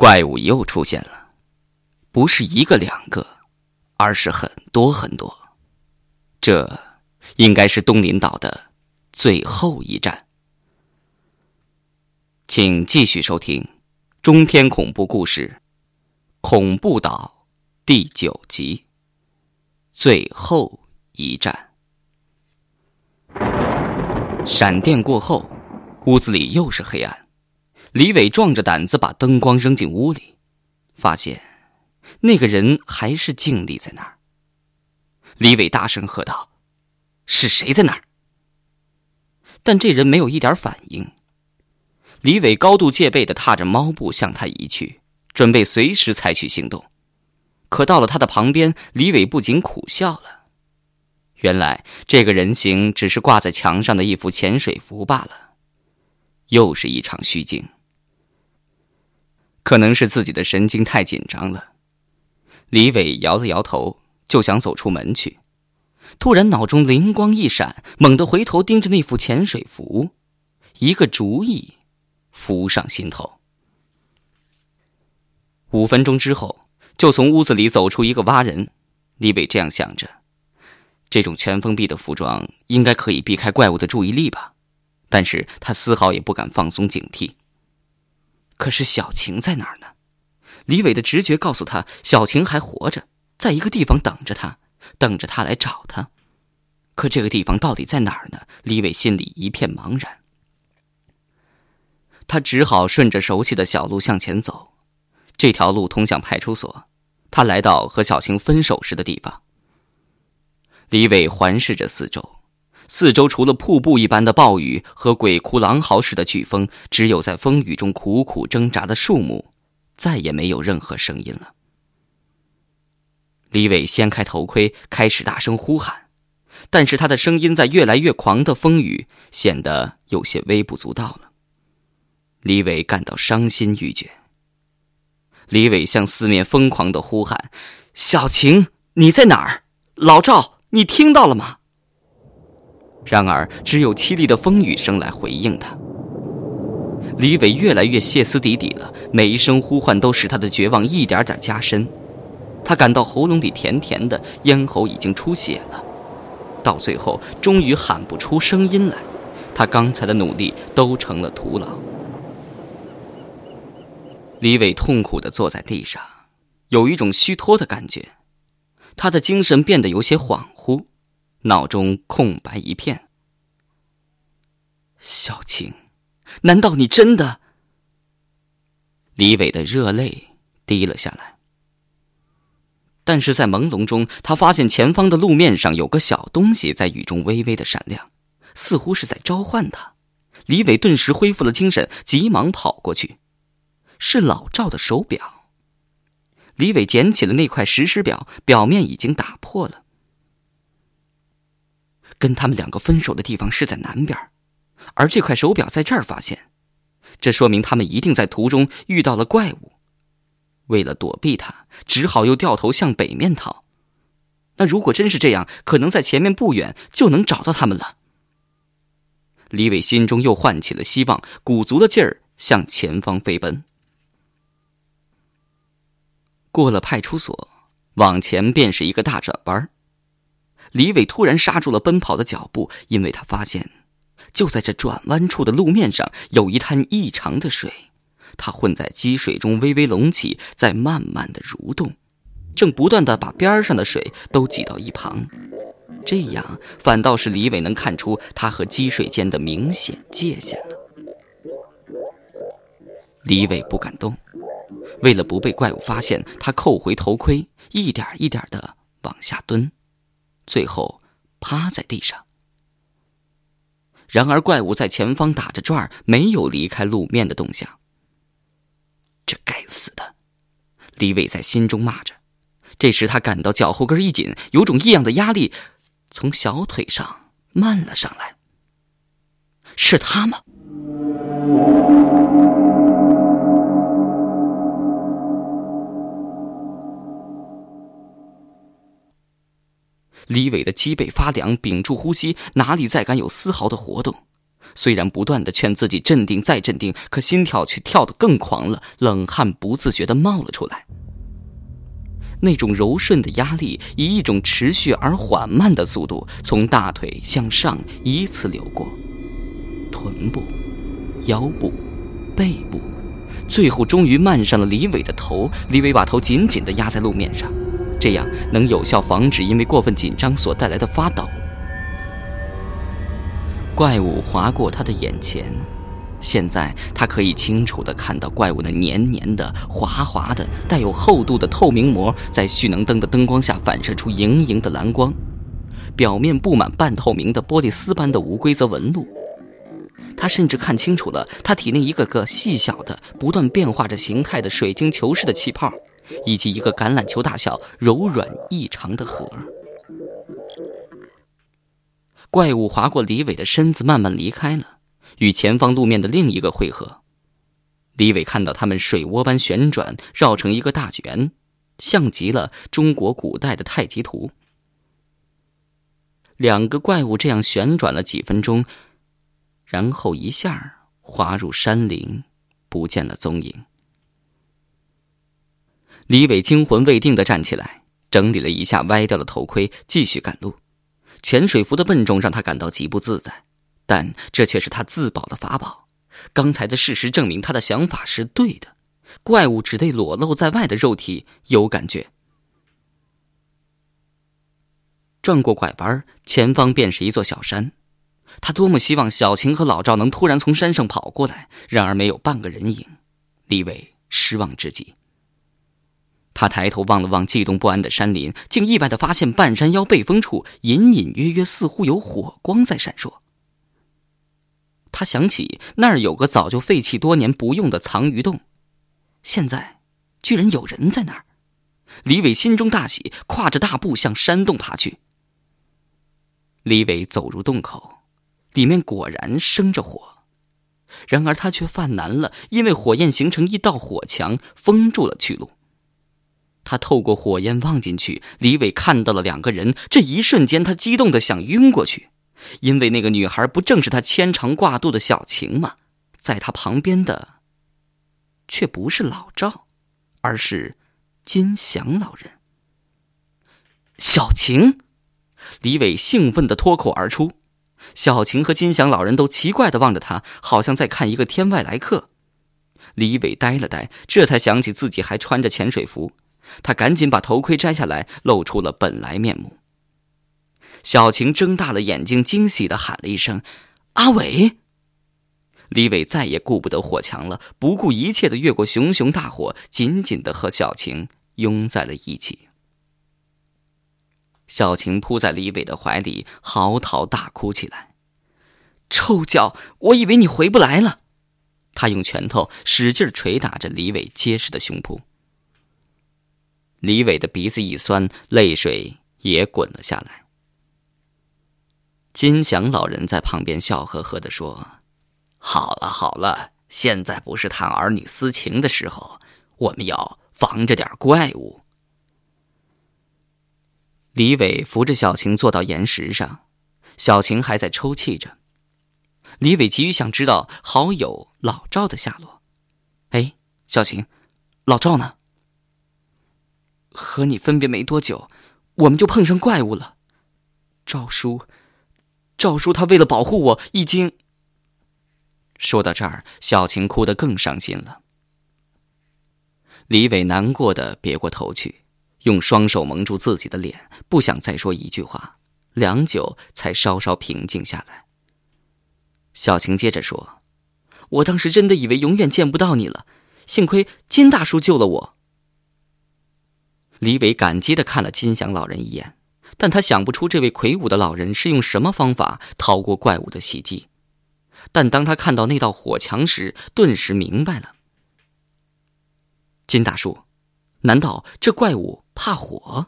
怪物又出现了，不是一个两个，而是很多很多。这应该是东林岛的最后一站。请继续收听中篇恐怖故事《恐怖岛》第9集，最后一站。闪电过后，屋子里又是黑暗。李伟壮着胆子把灯光扔进屋里，发现那个人还是静立在那儿。李伟大声喝道：“是谁在那儿？”但这人没有一点反应。李伟高度戒备地踏着猫步向他移去，准备随时采取行动。可到了他的旁边，李伟不禁苦笑了。原来这个人形只是挂在墙上的一幅潜水符罢了。又是一场虚惊。可能是自己的神经太紧张了，李伟摇了摇头，就想走出门去。突然脑中灵光一闪，猛地回头盯着那副潜水符，一个主意浮上心头。5分钟之后，就从屋子里走出一个蛙人。李伟这样想着，这种全封闭的服装应该可以避开怪物的注意力吧，但是他丝毫也不敢放松警惕。可是小晴在哪儿呢？李伟的直觉告诉他，小晴还活着，在一个地方等着他，等着他来找他。可这个地方到底在哪儿呢？李伟心里一片茫然。他只好顺着熟悉的小路向前走，这条路通向派出所。他来到和小晴分手时的地方。李伟环视着四周除了瀑布一般的暴雨和鬼哭狼嚎似的飓风，只有在风雨中苦苦挣扎的树木，再也没有任何声音了。李伟掀开头盔，开始大声呼喊，但是他的声音在越来越狂的风雨显得有些微不足道了。李伟感到伤心欲绝。李伟向四面疯狂地呼喊：“小晴，你在哪儿？老赵，你听到了吗？”然而只有凄厉的风雨声来回应他。李伟越来越歇斯底里了，每一声呼唤都使他的绝望一点点加深。他感到喉咙里甜甜的，咽喉已经出血了。到最后终于喊不出声音来，他刚才的努力都成了徒劳。李伟痛苦地坐在地上，有一种虚脱的感觉。他的精神变得有些恍惚，脑中空白一片。小晴，难道你真的……李伟的热泪滴了下来。但是在朦胧中，他发现前方的路面上有个小东西在雨中微微的闪亮，似乎是在召唤他。李伟顿时恢复了精神，急忙跑过去。是老赵的手表。李伟捡起了那块石狮表，表面已经打破了。跟他们两个分手的地方是在南边，而这块手表在这儿发现，这说明他们一定在途中遇到了怪物。为了躲避他，只好又掉头向北面逃。那如果真是这样，可能在前面不远就能找到他们了。李伟心中又唤起了希望，鼓足了劲儿向前方飞奔。过了派出所，往前便是一个大转弯。李伟突然刹住了奔跑的脚步，因为他发现就在这转弯处的路面上有一滩异常的水，它混在积水中微微隆起，在慢慢的蠕动，正不断地把边上的水都挤到一旁。这样反倒是李伟能看出它和积水间的明显界限了。李伟不敢动，为了不被怪物发现，他扣回头盔，一点一点地往下蹲，最后趴在地上。然而怪物在前方打着转，没有离开路面的动向。这该死的，李伟在心中骂着。这时他感到脚后跟一紧，有种异样的压力从小腿上漫了上来。是他吗？李伟的脊背发凉，屏住呼吸，哪里再敢有丝毫的活动。 虽然不断地劝自己镇定再镇定，可心跳却跳得更狂了，冷汗不自觉地冒了出来。那种柔顺的压力以一种持续而缓慢的速度从大腿向上依次流过，臀部、腰部、背部，最后终于漫上了李伟的头。李伟把头紧紧地压在路面上，这样能有效防止因为过分紧张所带来的发抖。怪物划过他的眼前，现在他可以清楚地看到怪物那黏黏的、滑滑的、带有厚度的透明膜在蓄能灯的灯光下反射出莹莹的蓝光，表面布满半透明的玻璃丝般的无规则纹路。他甚至看清楚了他体内一个个细小的、不断变化着形态的水晶球似的气泡，以及一个橄榄球大小、柔软异常的核。怪物划过李伟的身子，慢慢离开了，与前方路面的另一个汇合。李伟看到他们水涡般旋转，绕成一个大圆，像极了中国古代的太极图。两个怪物这样旋转了几分钟，然后一下滑入山林，不见了踪影。李伟惊魂未定地站起来，整理了一下歪掉的头盔，继续赶路。潜水服的笨重让他感到极不自在，但这却是他自保的法宝。刚才的事实证明他的想法是对的，怪物只对裸露在外的肉体有感觉。转过拐弯，前方便是一座小山。他多么希望小晴和老赵能突然从山上跑过来，然而没有半个人影。李伟失望至极。他抬头望了望悸动不安的山林，竟意外地发现半山腰背风处隐隐约约似乎有火光在闪烁。他想起那儿有个早就废弃多年不用的藏鱼洞，现在居然有人在那儿。李伟心中大喜，跨着大步向山洞爬去。李伟走入洞口，里面果然生着火，然而他却犯难了，因为火焰形成一道火墙，封住了去路。他透过火焰望进去，李伟看到了两个人。这一瞬间，他激动得想晕过去，因为那个女孩不正是他牵肠挂肚的小晴吗？在他旁边的却不是老赵，而是金祥老人。小晴！李伟兴奋地脱口而出。小晴和金祥老人都奇怪地望着他，好像在看一个天外来客。李伟呆了呆，这才想起自己还穿着潜水服。他赶紧把头盔摘下来，露出了本来面目。小晴睁大了眼睛，惊喜地喊了一声：“阿伟！”李伟再也顾不得火墙了，不顾一切地越过熊熊大火，紧紧地和小晴拥在了一起。小晴扑在李伟的怀里，嚎啕大哭起来：“臭脚，我以为你回不来了！”他用拳头使劲捶打着李伟结实的胸脯。李伟的鼻子一酸，泪水也滚了下来。金祥老人在旁边笑呵呵地说：“好了好了，现在不是谈儿女私情的时候，我们要防着点怪物。”李伟扶着小晴坐到岩石上，小晴还在抽泣着。李伟急于想知道好友老赵的下落。“哎，小晴，老赵呢？”“和你分别没多久，我们就碰上怪物了。赵叔他为了保护我，已经……”说到这儿，小晴哭得更伤心了。李伟难过的别过头去，用双手蒙住自己的脸，不想再说一句话，良久才稍稍平静下来。小晴接着说：“我当时真的以为永远见不到你了，幸亏金大叔救了我。”李伟感激地看了金祥老人一眼，但他想不出这位魁梧的老人是用什么方法逃过怪物的袭击。但当他看到那道火墙时，顿时明白了。金大叔，难道这怪物怕火？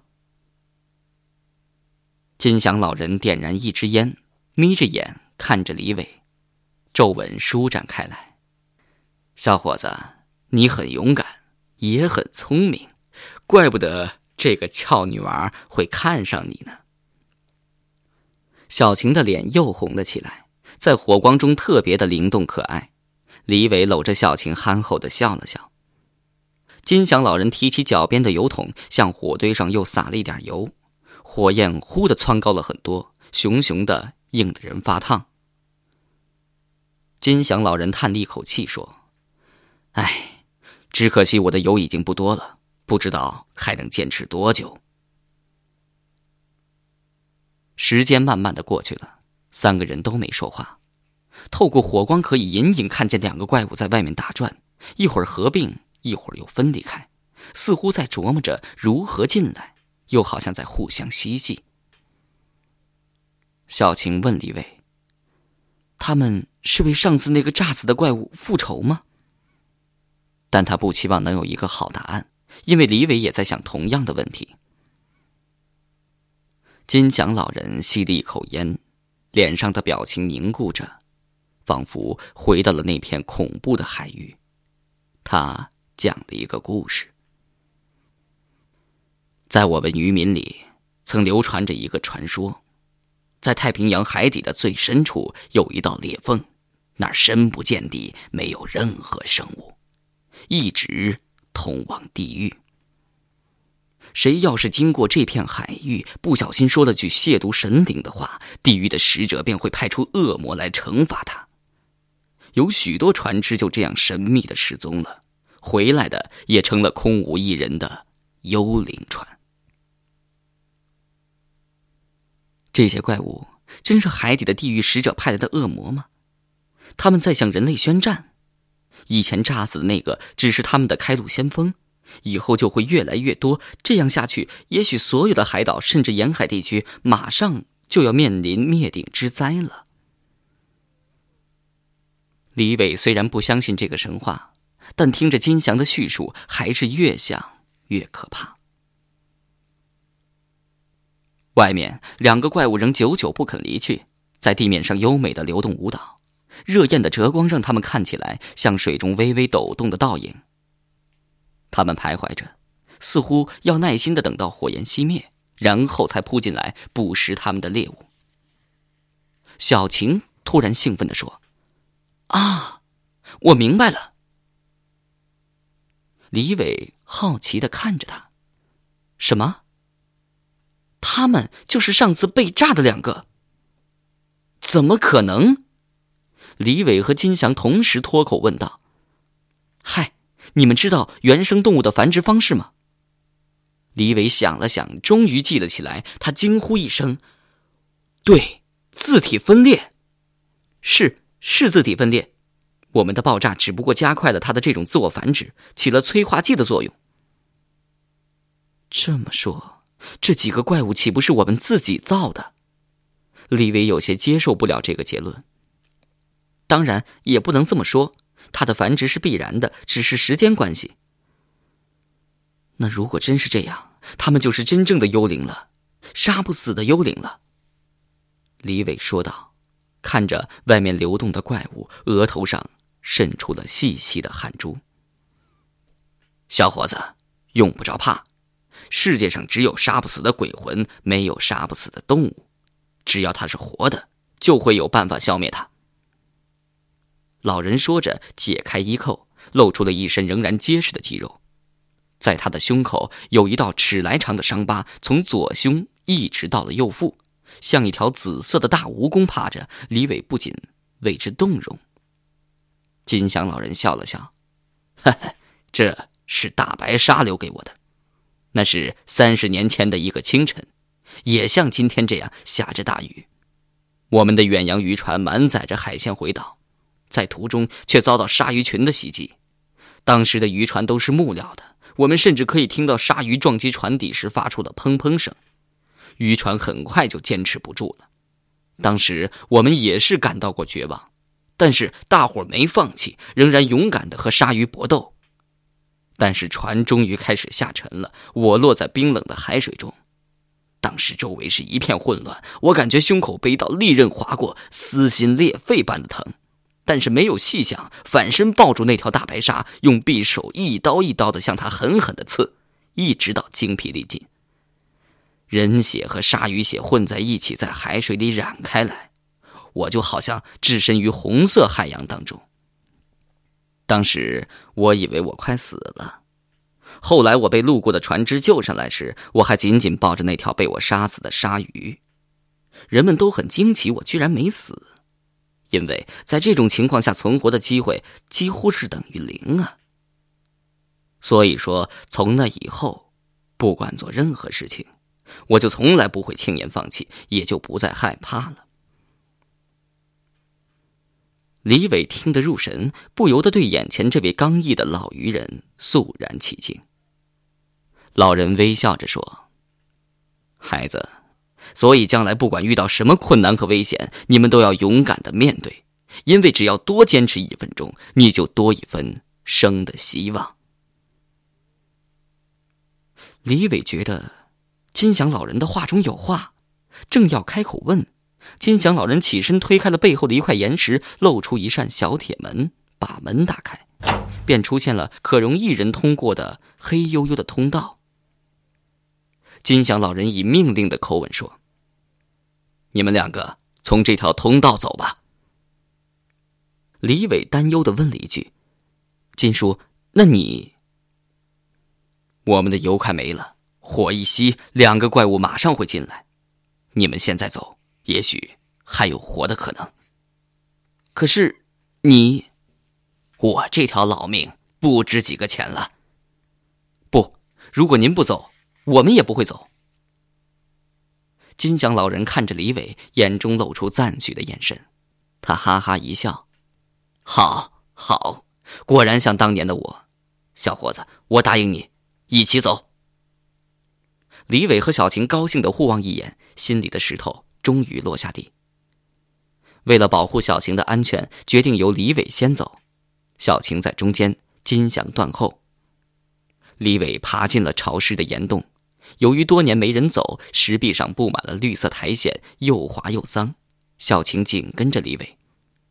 金祥老人点燃一支烟，眯着眼看着李伟，皱纹舒展开来。小伙子，你很勇敢，也很聪明，怪不得这个俏女娃会看上你呢。小晴的脸又红了起来， 在火光中特别的灵动可爱。李伟搂着小晴憨厚地笑了笑。金祥老人提起脚边的油桶，向火堆上又撒了一点油，火焰忽地蹿高了很多，熊熊的，硬得人发烫。金祥老人叹了一口气说：“哎，只可惜我的油已经不多了，不知道还能坚持多久。”时间慢慢的过去了，3个人都没说话。透过火光可以隐隐看见2个怪物在外面打转，一会儿合并，一会儿又分离开，似乎在琢磨着如何进来，又好像在互相嬉戏。小晴问李伟：“他们是为上次那个炸死的怪物复仇吗？”但他不期望能有一个好答案，因为李伟也在想同样的问题。金祥老人吸了一口烟，脸上的表情凝固着，仿佛回到了那片恐怖的海域。他讲了一个故事。在我们渔民里，曾流传着一个传说，在太平洋海底的最深处有一道裂缝，那儿深不见底，没有任何生物，一直通往地狱。谁要是经过这片海域，不小心说了句亵渎神灵的话，地狱的使者便会派出恶魔来惩罚他。有许多船只就这样神秘的失踪了，回来的也成了空无一人的幽灵船。这些怪物真是海底的地狱使者派来的恶魔吗？他们在向人类宣战。以前炸死的那个只是他们的开路先锋，以后就会越来越多，这样下去，也许所有的海岛甚至沿海地区马上就要面临灭顶之灾了。李伟虽然不相信这个神话，但听着金祥的叙述，还是越想越可怕。外面2个怪物仍久久不肯离去，在地面上优美的流动舞蹈，热焰的折光让他们看起来像水中微微抖动的倒影。他们徘徊着，似乎要耐心地等到火焰熄灭，然后才扑进来捕食他们的猎物。小晴突然兴奋地说：“啊，我明白了。”李伟好奇地看着他：“什么？他们就是上次被炸的2个？怎么可能？”李伟和金祥同时脱口问道：“嗨，你们知道原生动物的繁殖方式吗？”李伟想了想，终于记了起来，他惊呼一声：“对，自体分裂。是自体分裂。我们的爆炸只不过加快了它的这种自我繁殖，起了催化剂的作用。”这么说，这几个怪物岂不是我们自己造的？李伟有些接受不了这个结论。当然也不能这么说，它的繁殖是必然的，只是时间关系。那如果真是这样，他们就是真正的幽灵了，杀不死的幽灵了。李伟说道，看着外面流动的怪物，额头上渗出了细细的汗珠。小伙子，用不着怕，世界上只有杀不死的鬼魂，没有杀不死的动物。只要它是活的，就会有办法消灭它。老人说着，解开衣扣，露出了一身仍然结实的肌肉。在他的胸口有一道尺来长的伤疤，从左胸一直到了右腹，像一条紫色的大蜈蚣趴着。李伟不仅为之动容。金祥老人笑了笑：“哈哈，这是大白鲨留给我的。那是30年前的一个清晨，也像今天这样下着大雨。我们的远洋渔船满载着海鲜回岛，在途中却遭到鲨鱼群的袭击。当时的渔船都是木料的，我们甚至可以听到鲨鱼撞击船底时发出的砰砰声。渔船很快就坚持不住了。当时我们也是感到过绝望，但是大伙没放弃，仍然勇敢地和鲨鱼搏斗。但是船终于开始下沉了，我落在冰冷的海水中。当时周围是一片混乱，我感觉胸口被一道利刃划过，撕心裂肺般的疼。但是没有细想，反身抱住那条大白鲨，用匕首一刀一刀地向它狠狠地刺，一直到精疲力尽。人血和鲨鱼血混在一起，在海水里染开来。 我就好像置身于红色海洋当中。当时我以为我快死了，后来我被路过的船只救上来时，我还紧紧抱着那条被我杀死的鲨鱼。人们都很惊奇我居然没死，因为在这种情况下存活的机会几乎是等于0啊。所以说，从那以后，不管做任何事情，我就从来不会轻言放弃，也就不再害怕了。李伟听得入神，不由得对眼前这位刚毅的老渔人肃然起敬。老人微笑着说：“孩子，所以将来不管遇到什么困难和危险，你们都要勇敢地面对，因为只要多坚持1分钟，你就多一分生的希望。”李伟觉得金祥老人的话中有话，正要开口问，金祥老人起身推开了背后的一块岩石，露出一扇小铁门，把门打开，便出现了可容1人通过的黑黝黝的通道。金祥老人以命令的口吻说：“你们2个从这条通道走吧。”李伟担忧地问了一句：“金叔，那你……”我们的油快没了，火一熄，2个怪物马上会进来。你们现在走，也许还有活的可能。可是你……我这条老命不值几个钱了。不，如果您不走，我们也不会走。金祥老人看着李伟，眼中露出赞许的眼神。他哈哈一笑：“好，好，果然像当年的我。小伙子，我答应你，一起走。”李伟和小晴高兴地互望一眼，心里的石头终于落下地。为了保护小晴的安全，决定由李伟先走，小晴在中间，金祥断后。李伟爬进了潮湿的岩洞，由于多年没人走，石壁上布满了绿色苔藓，又滑又脏。小晴紧跟着李伟。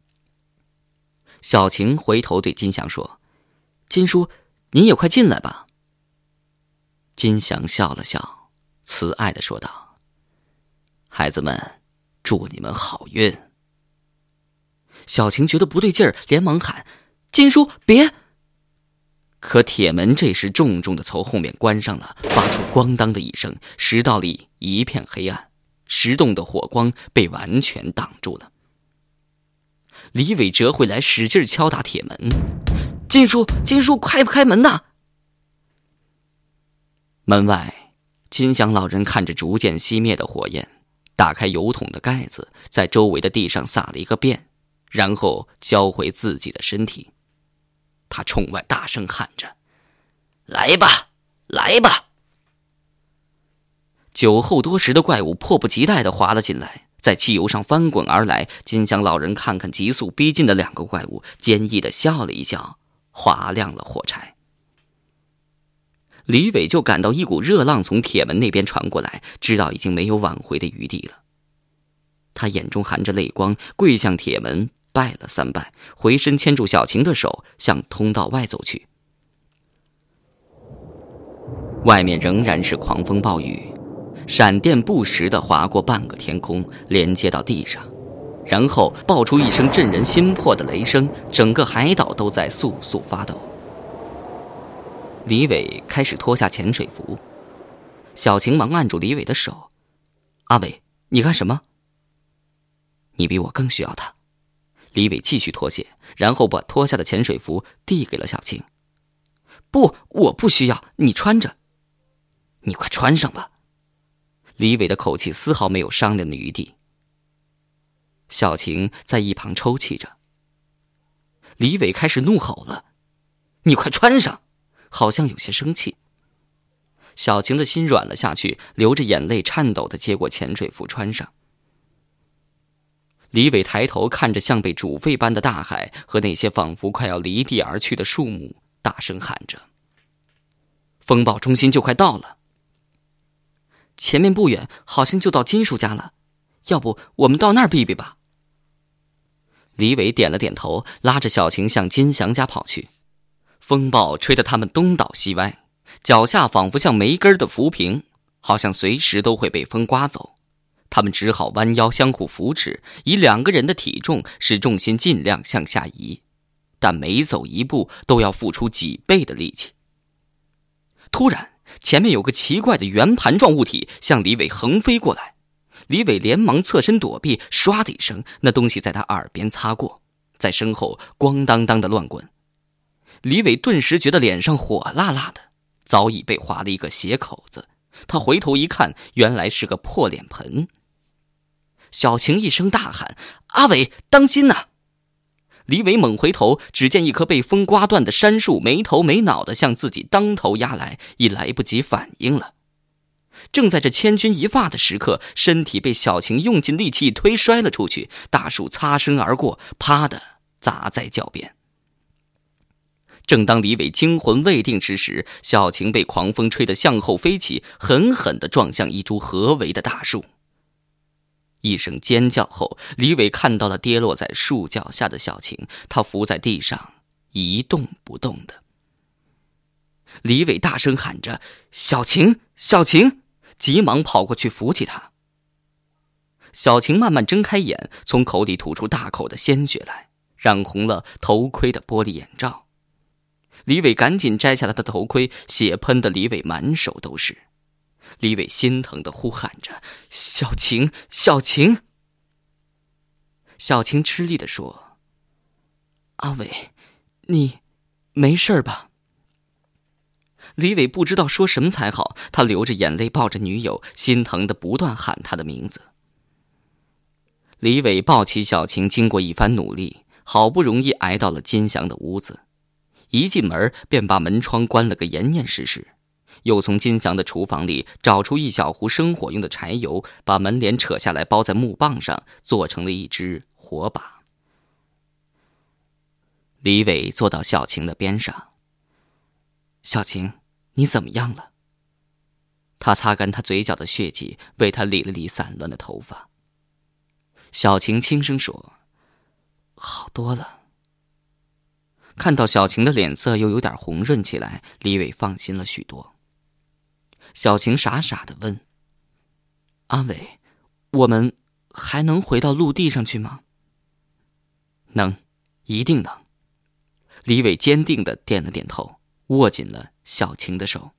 小晴回头对金祥说：“金叔，您也快进来吧。”金祥笑了笑，慈爱地说道：“孩子们，祝你们好运。”小晴觉得不对劲儿，连忙喊：“金叔，别！”可铁门这时重重地从后面关上了，发出咣当的一声，石道里一片黑暗，石洞的火光被完全挡住了。李伟折回来，使劲敲打铁门：“金叔，金叔，快开门呐！”门外，金祥老人看着逐渐熄灭的火焰，打开油桶的盖子，在周围的地上撒了一个遍，然后交回自己的身体。他冲外大声喊着：“来吧，来吧！”酒后多时的怪物迫不及待地滑了进来，在汽油上翻滚而来。金祥老人看看急速逼近的2个怪物，坚毅地笑了一笑，划亮了火柴。李伟就感到一股热浪从铁门那边传过来，知道已经没有挽回的余地了。他眼中含着泪光，跪向铁门，拜了3拜，回身牵住小晴的手，向通道外走去。外面仍然是狂风暴雨，闪电不时地划过半个天空，连接到地上，然后爆出一声震人心魄的雷声，整个海岛都在簌簌发抖。李伟开始脱下潜水服，小晴忙按住李伟的手：“阿伟，你干什么？”“你比我更需要他。”李伟继续脱鞋，然后把脱下的潜水服递给了小晴。“不，我不需要，你穿着。”“你快穿上吧。”李伟的口气丝毫没有商量的余地。小晴在一旁抽泣着。李伟开始怒吼了：“你快穿上！”好像有些生气。小晴的心软了下去，流着眼泪颤抖地接过潜水服穿上。李伟抬头看着像被煮沸般的大海和那些仿佛快要离地而去的树木，大声喊着：“风暴中心就快到了，前面不远好像就到金叔家了，要不我们到那儿避避吧？”李伟点了点头，拉着小晴向金祥家跑去。风暴吹得他们东倒西歪，脚下仿佛像没根的浮萍，好像随时都会被风刮走。 他们只好弯腰相互扶持，以2个人的体重使重心尽量向下移，但每走一步都要付出几倍的力气。突然，前面有个奇怪的圆盘状物体向李伟横飞过来，李伟连忙侧身躲避，唰的一声，那东西在他耳边擦过，在身后咣当当的乱滚。李伟顿时觉得脸上火辣辣的，早已被划了一个血口子。他回头一看，原来是个破脸盆。小晴一声大喊：“阿伟，当心呐！”李伟猛回头，只见一棵被风刮断的杉树没头没脑地向自己当头压来，已来不及反应了。正在这千钧一发的时刻，身体被小晴用尽力气推摔了出去，大树擦身而过，啪的砸在脚边。正当李伟惊魂未定之时，小晴被狂风吹得向后飞起，狠狠地撞向一株合围的大树。一声尖叫后，李伟看到了跌落在树脚下的小晴，她伏在地上一动不动的。李伟大声喊着：“小晴，小晴！”急忙跑过去扶起她。小晴慢慢睁开眼，从口里吐出大口的鲜血来，染红了头盔的玻璃眼罩。李伟赶紧摘下他的头盔，血喷得李伟满手都是。李伟心疼地呼喊着：“小晴，小晴！”小晴吃力地说：“阿伟，你没事吧？”李伟不知道说什么才好，他流着眼泪抱着女友，心疼地不断喊她的名字。李伟抱起小晴，经过一番努力，好不容易挨到了金祥的屋子。一进门便把门窗关了个严严实实，又从金祥的厨房里找出一小壶生火用的柴油，把门帘扯下来包在木棒上，做成了一只火把。李伟坐到小晴的边上：“小晴，你怎么样了？”他擦干她嘴角的血迹，为她理了理散乱的头发。小晴轻声说：“好多了。”看到小晴的脸色又有点红润起来，李伟放心了许多。小晴傻傻地问：“阿伟，我们还能回到陆地上去吗？”“能，一定能。”李伟坚定地点了点头，握紧了小晴的手。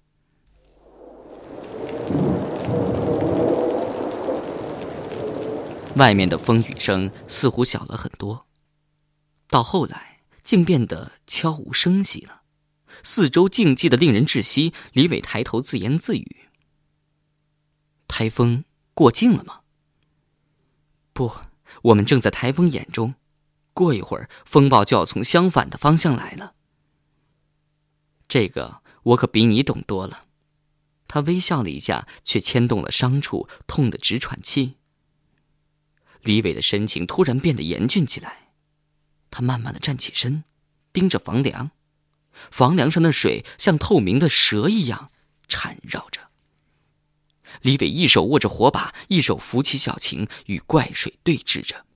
外面的风雨声似乎小了很多，到后来竟变得悄无声息了，四周静寂的令人窒息。李伟抬头自言自语：“台风过境了吗？”“不，我们正在台风眼中，过一会儿风暴就要从相反的方向来了。”“这个我可比你懂多了。”他微笑了一下，却牵动了伤处，痛得直喘气。李伟的神情突然变得严峻起来，他慢慢地站起身，盯着房梁，房梁上的水像透明的蛇一样缠绕着。李伟一手握着火把，一手扶起小晴，与怪水对峙着。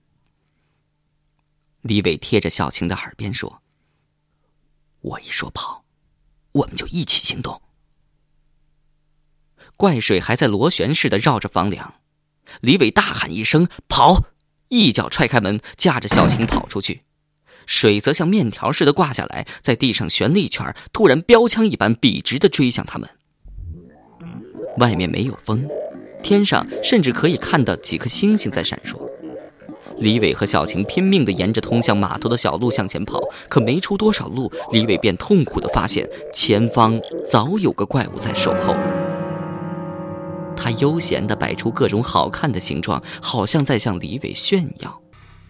李伟贴着小晴的耳边说：“我一说跑，我们就一起行动。”怪水还在螺旋似的绕着房梁，李伟大喊一声：“跑！”一脚踹开门，架着小晴跑出去。水则像面条似的挂下来，在地上旋了一圈，突然标枪一般笔直地追向他们。外面没有风，天上甚至可以看到几颗星星在闪烁。李伟和小晴拼命地沿着通向码头的小路向前跑，可没出多少路，李伟便痛苦地发现前方早有个怪物在守候。他悠闲地摆出各种好看的形状，好像在向李伟炫耀。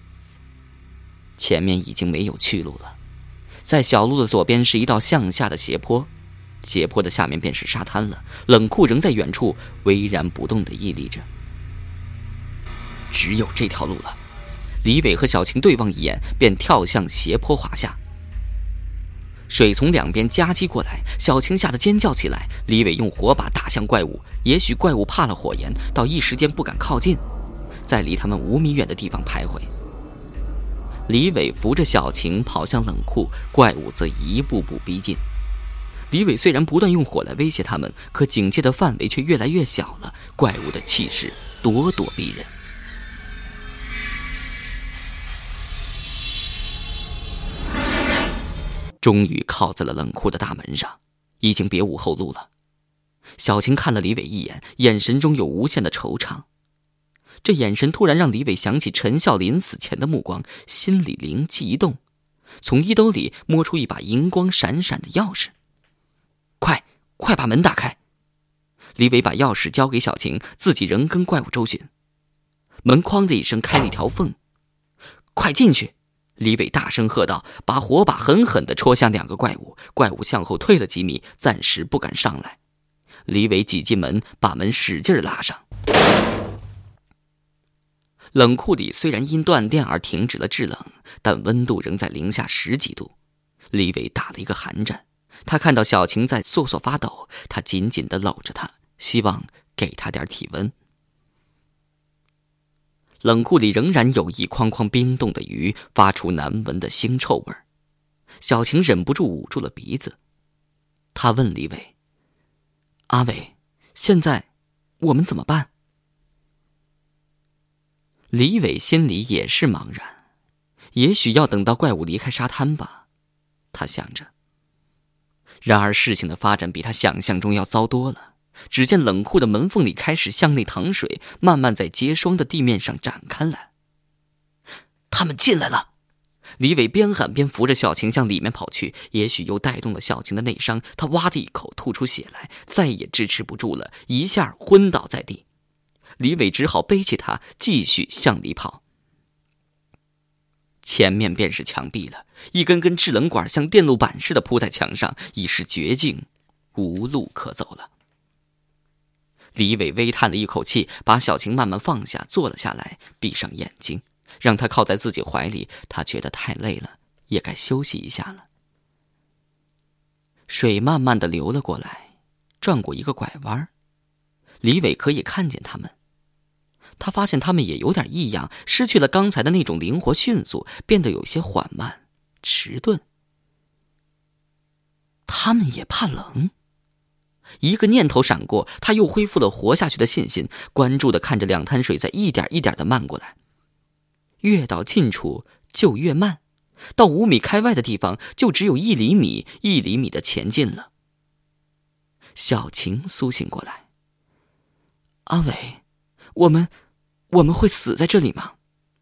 前面已经没有去路了，在小路的左边是一道向下的斜坡，斜坡的下面便是沙滩了。冷库仍在远处巍然不动地屹立着。只有这条路了，李伟和小晴对望一眼，便跳向斜坡滑下。水从两边夹击过来，小晴吓得尖叫起来。李伟用火把打向怪物，也许怪物怕了火焰，到一时间不敢靠近，在离他们5米远的地方徘徊。李伟扶着小晴跑向冷库，怪物则一步步逼近。李伟虽然不断用火来威胁他们，可警戒的范围却越来越小了，怪物的气势咄咄逼人。终于靠在了冷库的大门上，已经别无后路了。小晴看了李伟一眼，眼神中有无限的惆怅。这眼神突然让李伟想起陈孝临死前的目光，心里灵机一动，从衣兜里摸出一把银光闪闪的钥匙。快把门打开！李伟把钥匙交给小晴，自己仍跟怪物周旋。门哐的一声开了一条缝。快进去！李伟大声喝道，把火把狠狠地戳向2个怪物，怪物向后退了几米，暂时不敢上来。李伟挤进门，把门使劲拉上。冷库里虽然因断电而停止了制冷，但温度仍在零下10几度。李伟打了一个寒战，他看到小晴在瑟瑟发抖，他紧紧地搂着她，希望给她点体温。冷库里仍然有一筐筐冰冻的鱼，发出难闻的腥臭味。小晴忍不住捂住了鼻子，他问李伟：“阿伟，现在我们怎么办？”李伟心里也是茫然，也许要等到怪物离开沙滩吧，他想着。然而事情的发展比他想象中要糟多了。只见冷库的门缝里开始向内淌水，慢慢在结霜的地面上展开来。他们进来了！李伟边喊边扶着小晴向里面跑去，也许又带动了小晴的内伤，他哇的一口吐出血来，再也支持不住了，一下昏倒在地。李伟只好背起他继续向里跑。前面便是墙壁了，一根根制冷管像电路板似的铺在墙上，已是绝境，无路可走了。李伟微叹了一口气，把小晴慢慢放下，坐了下来，闭上眼睛，让她靠在自己怀里。他觉得太累了，也该休息一下了。水慢慢地流了过来，转过一个拐弯，李伟可以看见他们。他发现他们也有点异样，失去了刚才的那种灵活迅速，变得有些缓慢迟钝。他们也怕冷。一个念头闪过，他又恢复了活下去的信心，关注地看着2滩水在一点一点地漫过来，越到近处就越慢，到5米开外的地方就只有1厘米1厘米的前进了。小晴苏醒过来：“阿伟，我们会死在这里吗？”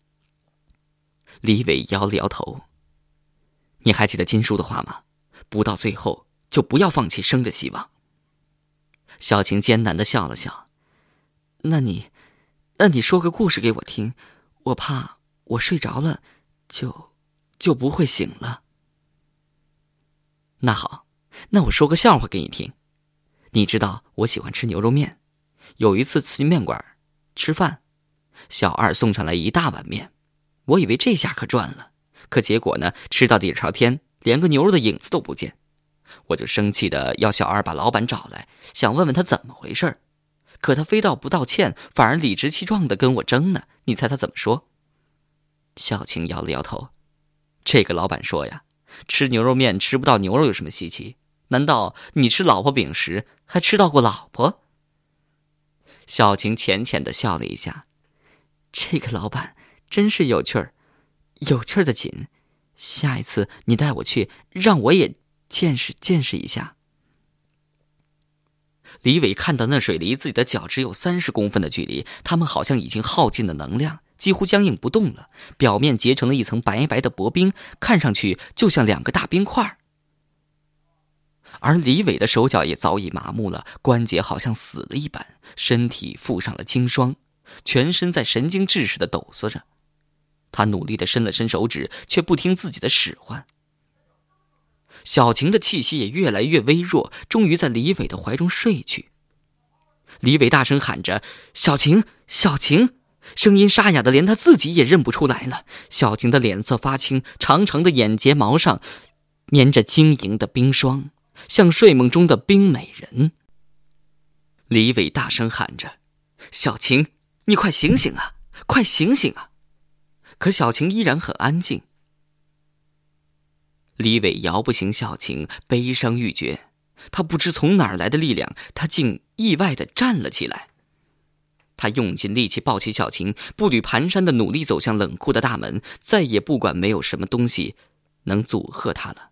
李伟摇了摇头：“你还记得金叔的话吗？不到最后就不要放弃生的希望。”小晴艰难地笑了笑：“那你说个故事给我听，我怕我睡着了就不会醒了。”“那好，那我说个笑话给你听。你知道我喜欢吃牛肉面，有一次去面馆吃饭，小二送上来一大碗面，我以为这下可赚了，可结果呢，吃到底朝天，连个牛肉的影子都不见。我就生气的要小二把老板找来，想问问他怎么回事，可他非道不道歉，反而理直气壮的跟我争呢。你猜他怎么说？”小晴摇了摇头：“这个老板说呀，吃牛肉面吃不到牛肉有什么稀奇？难道你吃老婆饼时还吃到过老婆？”小晴浅浅的笑了一下：“这个老板真是有趣儿，有趣儿的紧。下一次你带我去，让我也见识一下。”李伟看到那水离自己的脚只有30公分的距离，他们好像已经耗尽了能量，几乎僵硬不动了，表面结成了一层白白的薄冰，看上去就像2个大冰块。而李伟的手脚也早已麻木了，关节好像死了一般，身体附上了冰霜，全身在神经质似的抖擞着。他努力地伸了伸手指，却不听自己的使唤。小晴的气息也越来越微弱，终于在李伟的怀中睡去。李伟大声喊着：“小晴，小晴！”声音沙哑的连他自己也认不出来了。小晴的脸色发青，长长的眼睫毛上粘着晶莹的冰霜，像睡梦中的冰美人。李伟大声喊着：“小晴，你快醒醒啊，快醒醒啊！”可小晴依然很安静。李伟摇不醒小晴，悲伤欲绝。他不知从哪儿来的力量，他竟意外地站了起来。 他用尽力气抱起小晴，步履蹒跚地努力走向冷酷的大门，再也不管没有什么东西能阻吓他了。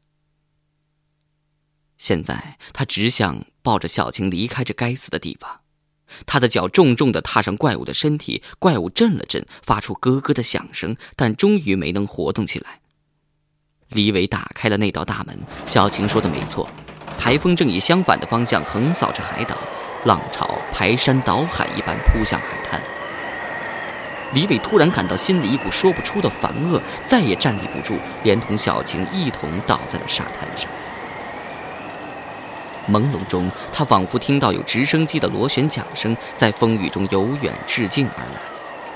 现在他只想抱着小晴离开这该死的地方。他的脚重重地踏上怪物的身体，怪物震了震，发出咯咯的响声，但终于没能活动起来。李伟打开了那道大门，小晴说的没错，台风正以相反的方向横扫着海岛，浪潮排山倒海一般扑向海滩。李伟突然感到心里一股说不出的烦恶，再也站立不住，连同小晴一同倒在了沙滩上。朦胧中，他仿佛听到有直升机的螺旋桨声在风雨中由远至近而来。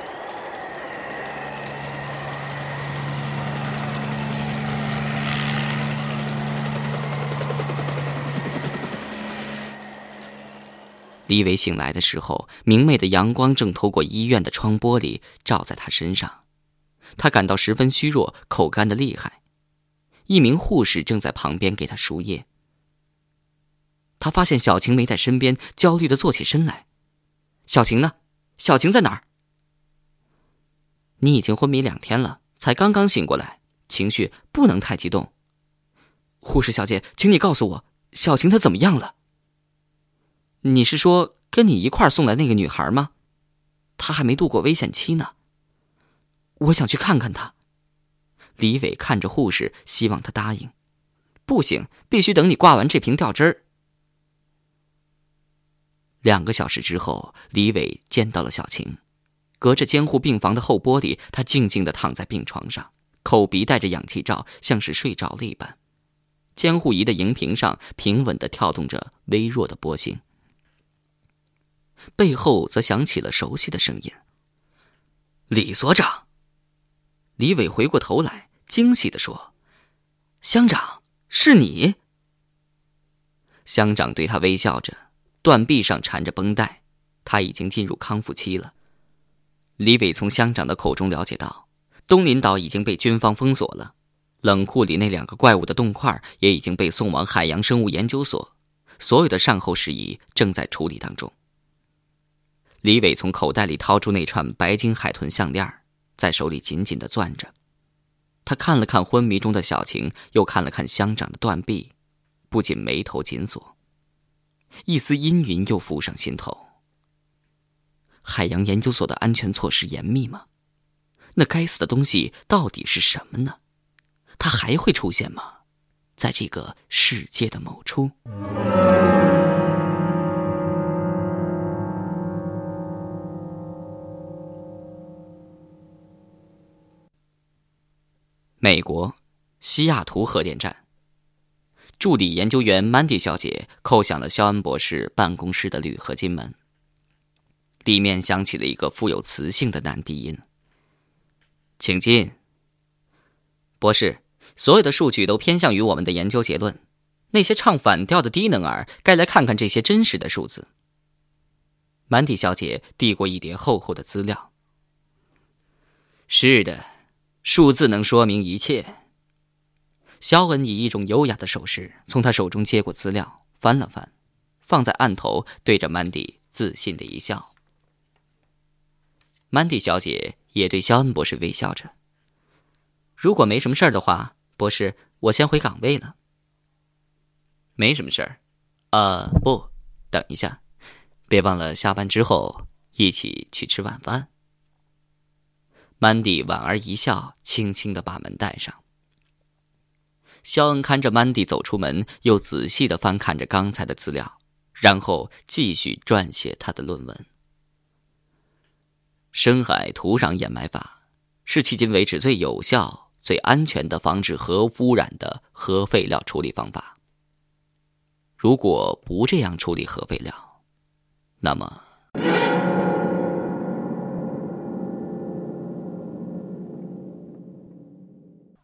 李伟醒来的时候，明媚的阳光正透过医院的窗玻璃照在他身上，他感到十分虚弱，口干得厉害。一名护士正在旁边给他输液。他发现小晴没在身边，焦虑地坐起身来。小晴呢？小晴在哪儿？你已经昏迷2天了，才刚刚醒过来，情绪不能太激动。护士小姐，请你告诉我，小晴她怎么样了？你是说跟你一块儿送来那个女孩吗？她还没度过危险期呢。我想去看看她。李伟看着护士，希望她答应。不行，必须等你挂完这瓶吊针儿。2个小时之后，李伟见到了小晴。隔着监护病房的厚玻璃，他静静地躺在病床上，口鼻戴着氧气罩，像是睡着了一般。监护仪的荧屏上平稳地跳动着微弱的波形。背后则响起了熟悉的声音：“李所长。”李伟回过头来，惊喜地说：“乡长，是你？”乡长对他微笑着，断臂上缠着绷带，他已经进入康复期了。李伟从乡长的口中了解到，东林岛已经被军方封锁了，冷库里那2个怪物的冻块也已经被送往海洋生物研究所，所有的善后事宜正在处理当中。李伟从口袋里掏出那串白金海豚项链，在手里紧紧地攥着。他看了看昏迷中的小晴，又看了看乡长的断臂，不禁眉头紧锁，一丝阴云又浮上心头。海洋研究所的安全措施严密吗？那该死的东西到底是什么呢？它还会出现吗？在这个世界的某处？美国西雅图核电站，助理研究员曼迪小姐叩响了肖恩博士办公室的铝合金门。里面响起了一个富有磁性的男低音：“请进。博士，所有的数据都偏向于我们的研究结论，那些唱反调的低能儿该来看看这些真实的数字。”曼迪小姐递过一叠厚厚的资料。“是的，数字能说明一切。”肖恩以一种优雅的手势从他手中接过资料，翻了翻，放在案头，对着曼迪自信的一笑。曼迪小姐也对肖恩博士微笑着：“如果没什么事儿的话，博士，我先回岗位了。”“没什么事儿。不，等一下，别忘了下班之后一起去吃晚饭。”曼迪莞尔一笑，轻轻地把门带上。肖恩看着曼迪走出门，又仔细地翻看着刚才的资料，然后继续撰写他的论文。深海土壤掩埋法是迄今为止最有效、最安全的防止核污染的核废料处理方法。如果不这样处理核废料，那么